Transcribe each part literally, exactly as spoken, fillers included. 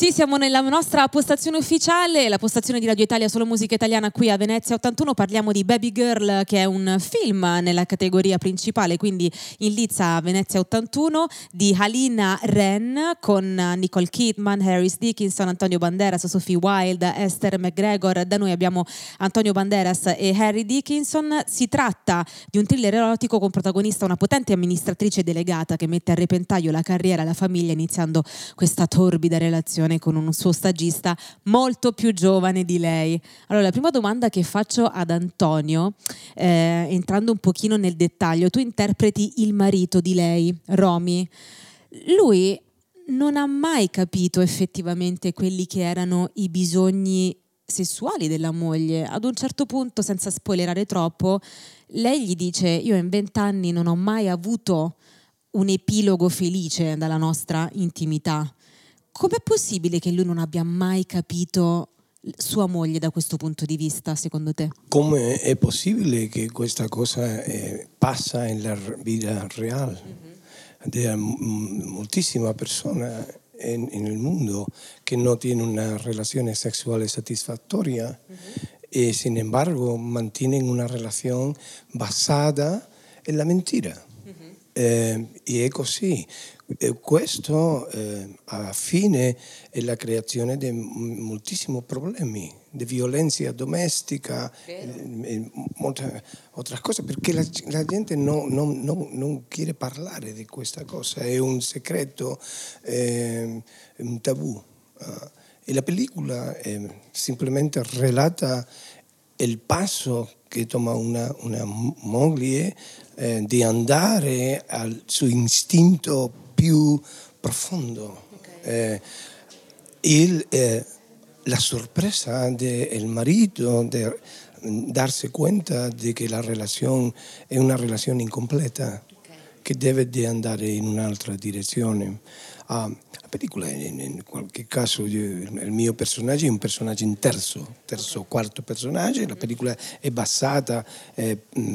Sì, siamo nella nostra postazione ufficiale, la postazione di Radio Italia Solo Musica Italiana qui a Venezia ottantuno. Parliamo di Baby Girl, che è un film nella categoria principale, quindi in lizza a Venezia ottantuno, di Halina Ren con Nicole Kidman, Harris Dickinson, Antonio Banderas, Sophie Wilde, Esther McGregor. Da noi abbiamo Antonio Banderas e Harry Dickinson. Si tratta di un thriller erotico con protagonista una potente amministratrice delegata che mette a repentaglio la carriera e la famiglia, iniziando questa torbida relazione con un suo stagista molto più giovane di lei. Allora, la prima domanda che faccio ad Antonio, eh, entrando un pochino nel dettaglio: tu interpreti il marito di lei, Romy. Lui non ha mai capito effettivamente quelli che erano i bisogni sessuali della moglie. Ad un certo punto, senza spoilerare troppo, lei gli dice: io in vent'anni non ho mai avuto un epilogo felice dalla nostra intimità. Com'è possibile che lui non abbia mai capito sua moglie da questo punto di vista, secondo te? Come è possibile che questa cosa eh, passa nella vita reale? Mm-hmm. Moltissime persone nel mondo che non hanno una relazione sessuale satisfattoria, mm-hmm. e sin embargo mantienen una relazione basata nella mentira. Mm-hmm. Eh, e è così. E questo eh, alla fine è la creazione di moltissimi problemi di violenza domestica e, e molte altre cose, perché la, la gente non, non, non, non vuole parlare di questa cosa, è un segreto, eh, un tabù. Uh, e la pellicola è semplicemente relata il passo che toma una, una moglie eh, di andare al suo istinto più profondo. Okay. Eh, il, eh, la sorpresa del marito di darsi conto di che la relazione è una relazione incompleta, okay. che deve di andare in un'altra direzione. Ah, la pellicola in, in qualche caso il mio personaggio è un personaggio in terzo, terzo okay. quarto personaggio. La pellicola è basata eh,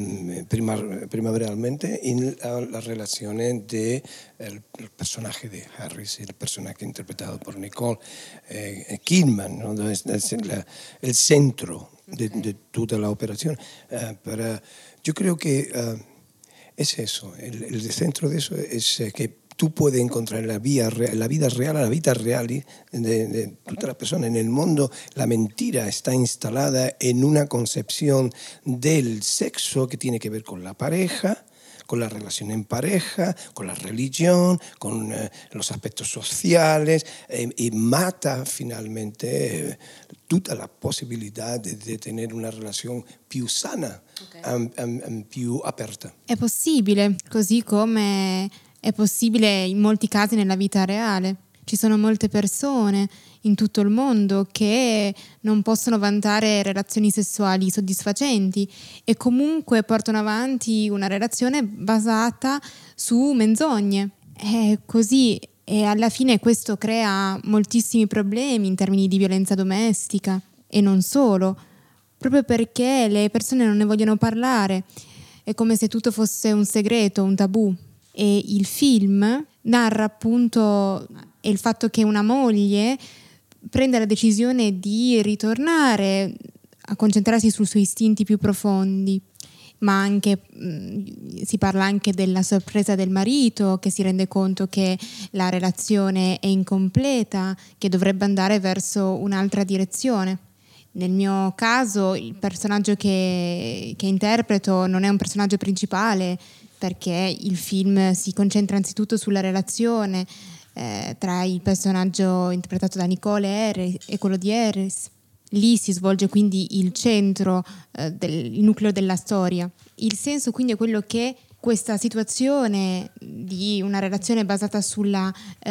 primar, primaveralmente nella relazione del personaggio di Harris, il personaggio interpretato per Nicole eh, Kidman, ¿no? Dove è il, il centro di okay. tutta l'operazione. Eh, però io credo che eh, è eso, il, il centro di eso è che tú puedes encontrar en la vida, la vida real, la vida real de, de todas las personas en el mundo. La mentira está instalada en una concepción del sexo que tiene que ver con la pareja, con la relación en pareja, con la religión, con eh, los aspectos sociales, eh, y mata finalmente eh, tutta la possibilità di, di tenere una relazione più sana, okay. um, um, um, più aperta. È possibile, così come è possibile in molti casi nella vita reale. Ci sono molte persone in tutto il mondo che non possono vantare relazioni sessuali soddisfacenti e comunque portano avanti una relazione basata su menzogne. È così, e alla fine questo crea moltissimi problemi in termini di violenza domestica e non solo, proprio perché le persone non ne vogliono parlare. È come se tutto fosse un segreto, un tabù. E il film narra appunto il fatto che una moglie prende la decisione di ritornare a concentrarsi sui suoi istinti più profondi, ma anche mh, si parla anche della sorpresa del marito che si rende conto che la relazione è incompleta, che dovrebbe andare verso un'altra direzione. Nel mio caso il personaggio che, che interpreto non è un personaggio principale, perché il film si concentra anzitutto sulla relazione eh, tra il personaggio interpretato da Nicole Harris e quello di Harris. Lì si svolge quindi il centro, eh, del, il nucleo della storia. Il senso quindi è quello che questa situazione di una relazione basata sulla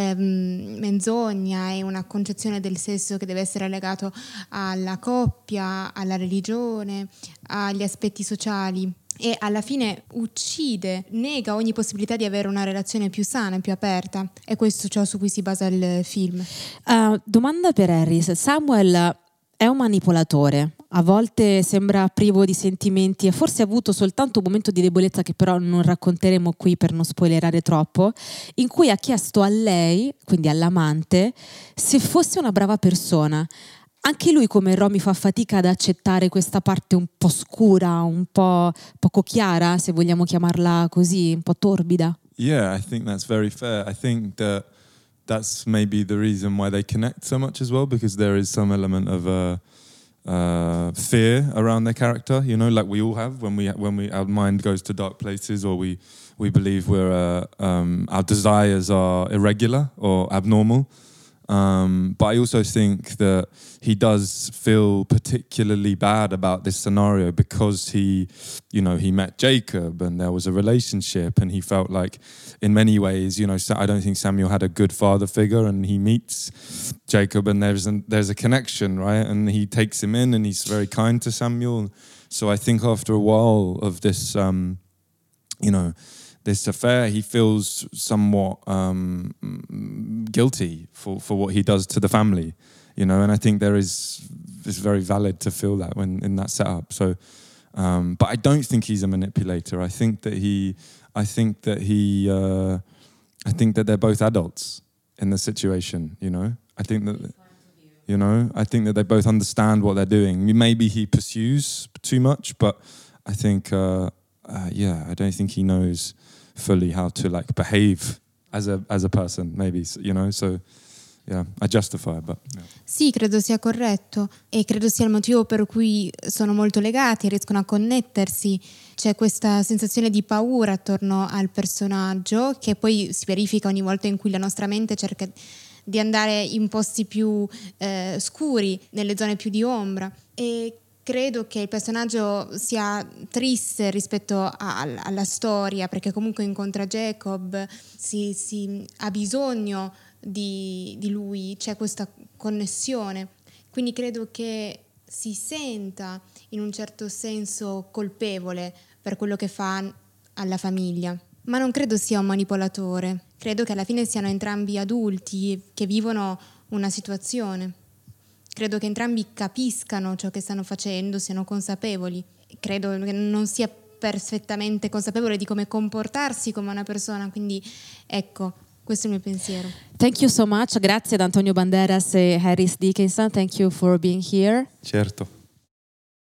ehm, menzogna e una concezione del sesso che deve essere legato alla coppia, alla religione, agli aspetti sociali, e alla fine uccide, nega ogni possibilità di avere una relazione più sana e più aperta. E questo è ciò su cui si basa il film. Uh, domanda per Harris. Samuel è un manipolatore, A volte sembra privo di sentimenti e forse ha avuto soltanto un momento di debolezza che però non racconteremo qui per non spoilerare troppo, in cui ha chiesto a lei, quindi all'amante, se fosse una brava persona. Anche lui come Romy fa fatica ad accettare questa parte un po' scura, un po' poco chiara, se vogliamo chiamarla così, un po' torbida. Yeah, I think that's very fair. I think that that's maybe the reason why they connect so much as well, because there is some element of uh, uh, fear around their character. You know, like we all have when we when we our mind goes to dark places, or we we believe we're uh, um, our desires are irregular or abnormal. Um, but I also think that he does feel particularly bad about this scenario because he, you know, he met Jacob and there was a relationship, and he felt like in many ways, you know, I don't think Samuel had a good father figure, and he meets Jacob and there's a, there's a connection, right? And he takes him in and he's very kind to Samuel. So I think after a while of this, um, you know, this affair, he feels somewhat um, guilty for, for what he does to the family, you know, and I think there is, it's very valid to feel that when in that setup. So, um, but I don't think he's a manipulator. I think that he, I think that he, uh, I think that they're both adults in the situation, you know. I think that, you know, I think that they both understand what they're doing. Maybe he pursues too much, but I think, uh, uh, yeah, I don't think he knows fully how to like behave as a as a person, maybe, you know, so yeah, I justify, but yeah. Sì, credo sia corretto e credo sia il motivo per cui sono molto legati, riescono a connettersi. C'è questa sensazione di paura attorno al personaggio che poi si verifica ogni volta in cui la nostra mente cerca di andare in posti più eh, scuri, nelle zone più di ombra, e credo che il personaggio sia triste rispetto a, a, alla storia, perché comunque incontra Jacob, si, si ha bisogno di, di lui, c'è questa connessione. Quindi credo che si senta in un certo senso colpevole per quello che fa alla famiglia. Ma non credo sia un manipolatore. Credo che alla fine siano entrambi adulti che vivono una situazione. Credo che entrambi capiscano ciò che stanno facendo, siano consapevoli. Credo che non sia perfettamente consapevole di come comportarsi come una persona, quindi ecco, questo è il mio pensiero. Thank you so much, grazie ad Antonio Banderas e Harris Dickinson, thank you for being here. Certo.